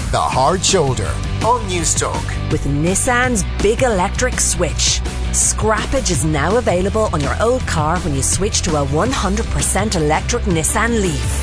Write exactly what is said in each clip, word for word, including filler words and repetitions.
The Hard Shoulder on Newstalk. With Nissan's big electric switch. Scrappage is now available on your old car when you switch to a one hundred percent electric Nissan Leaf.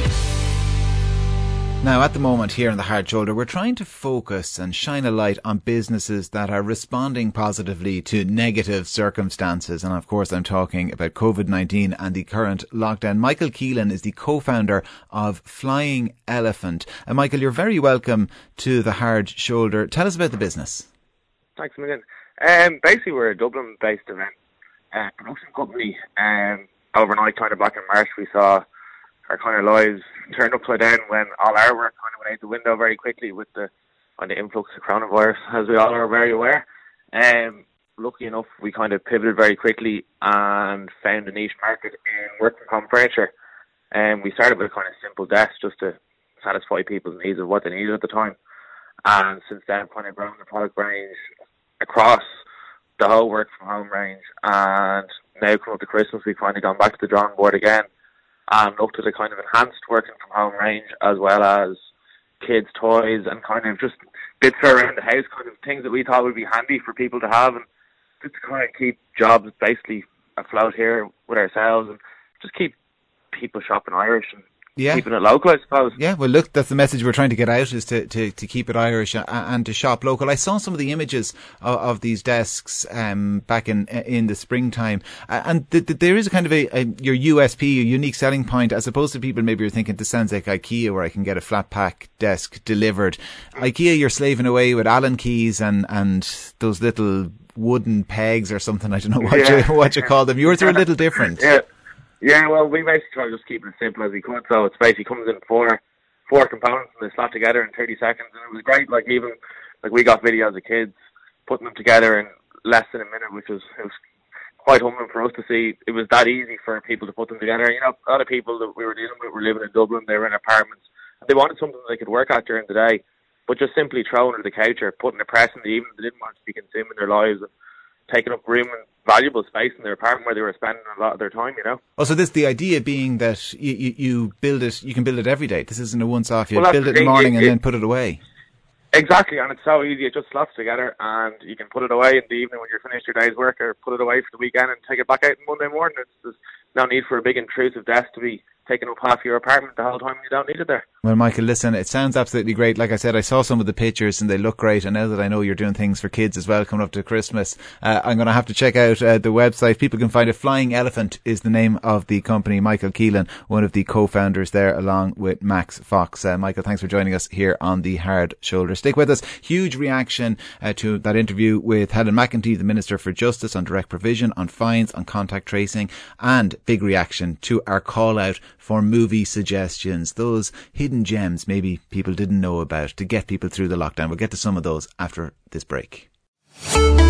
Now, at the moment here on The Hard Shoulder, we're trying to focus and shine a light on businesses that are responding positively to negative circumstances. And of course, I'm talking about COVID nineteen and the current lockdown. Michael Keelan is the co-founder of Flying Elephant. And Michael, you're very welcome to The Hard Shoulder. Tell us about the business. Thanks a million. Um, basically, we're a Dublin-based event uh, production company. Um, overnight, kind of back in March, we saw our kind of lives turned upside down when all our work kind of went out the window very quickly with the on the influx of coronavirus, as we all are very aware. Um, lucky enough, we kind of pivoted very quickly and found a niche market in work from home furniture. And um, we started with a kind of simple desk just to satisfy people's needs of what they needed at the time. And since then, kind of grown the product range across the whole work from home range. And now coming up to Christmas, we've finally gone back to the drawing board again and looked at a kind of enhanced working from home range, as well as kids' toys and kind of just bits around the house, kind of things that we thought would be handy for people to have, and just to kind of keep jobs basically afloat here with ourselves and just keep people shopping Irish and yeah. keeping it local, I suppose. Yeah, well, look, that's the message we're trying to get out, is to, to, to keep it Irish and, and to shop local. I saw some of the images of, of these desks um, back in in the springtime, uh, and th- th- there is a kind of a, a your U S P, your unique selling point, as opposed to people maybe are thinking, this sounds like IKEA where I can get a flat pack desk delivered. IKEA, you're slaving away with Allen keys and, and those little wooden pegs or something. I don't know what yeah. you what you call them. Yours are a little different. Yeah. Yeah, well, we basically try to just keep it as simple as we could. So it basically comes in four four components and they slot together in thirty seconds. And it was great. Like, even, like, we got videos of kids putting them together in less than a minute, which was, it was quite humbling for us to see. It was that easy for people to put them together. You know, a lot of people that we were dealing with were living in Dublin. They were in apartments. They wanted something they could work at during the day, but just simply throwing it to the couch or putting a press in the evening, they didn't want to be consuming their lives and taking up room and valuable space in their apartment where they were spending a lot of their time, you know. Oh, so this, the idea being that you, you, you build it, you can build it every day. This isn't a once-off. You well, build it in the morning it, and it, then put it away. Exactly, and it's so easy. It just slots together, and you can put it away in the evening when you're finished your day's work, or put it away for the weekend and take it back out on Monday morning. It's, there's no need for a big intrusive desk to be taking up half your apartment the whole time you don't need it there. Well, Michael, listen, it sounds absolutely great. Like I said, I saw some of the pictures and they look great. And now that I know you're doing things for kids as well coming up to Christmas, uh, I'm going to have to check out uh, the website. People can find it. Flying Elephant is the name of the company. Michael Keelan, one of the co-founders there, along with Max Fox. Uh, Michael, thanks for joining us here on The Hard Shoulder. Stick with us. Huge reaction uh, to that interview with Helen McEntee, the Minister for Justice, on direct provision, on fines, on contact tracing, and big reaction to our call out for movie suggestions, those hidden gems maybe people didn't know about to get people through the lockdown. We'll get to some of those after this break.